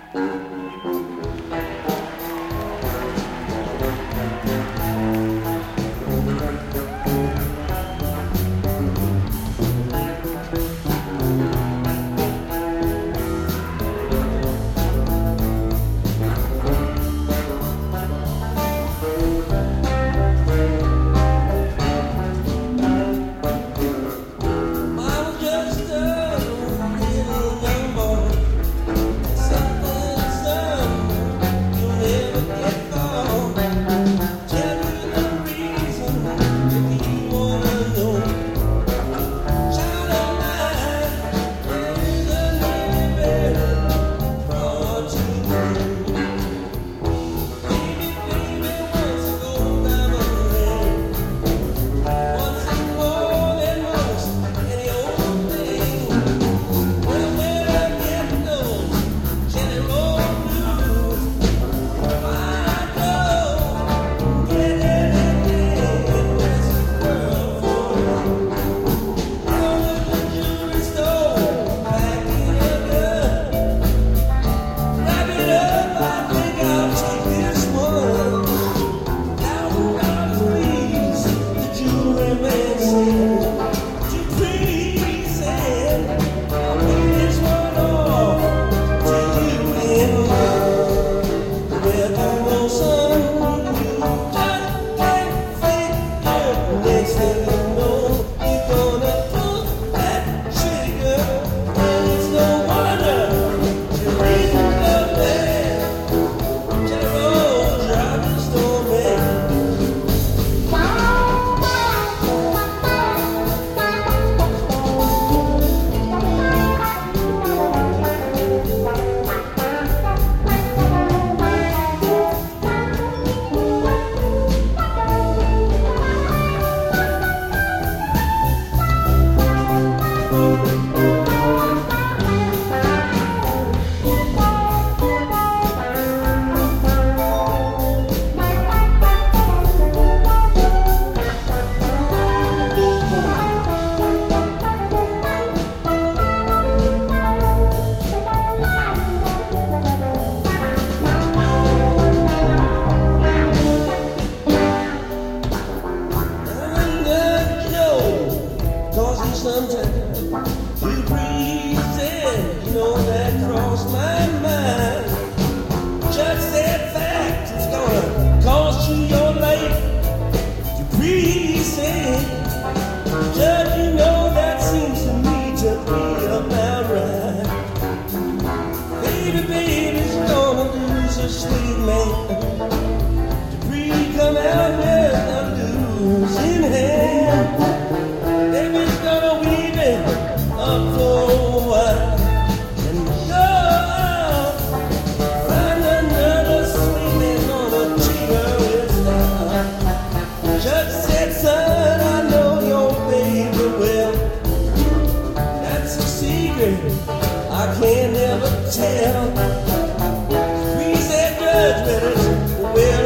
Sometimes you breathe in, you know that crossed my mind. Just that fact, it's gonna cost you your life to breathe in. Judge, you know that seems to me to be about right. Baby, baby's gonna lose a sweet man. To breathe, come out with a losing hand. Up for a while and go find another sweet man gonna treat her with style. Judge said, son, I know your baby well. That's a secret I can't ever tell. We said, Judge, but it's well.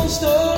store.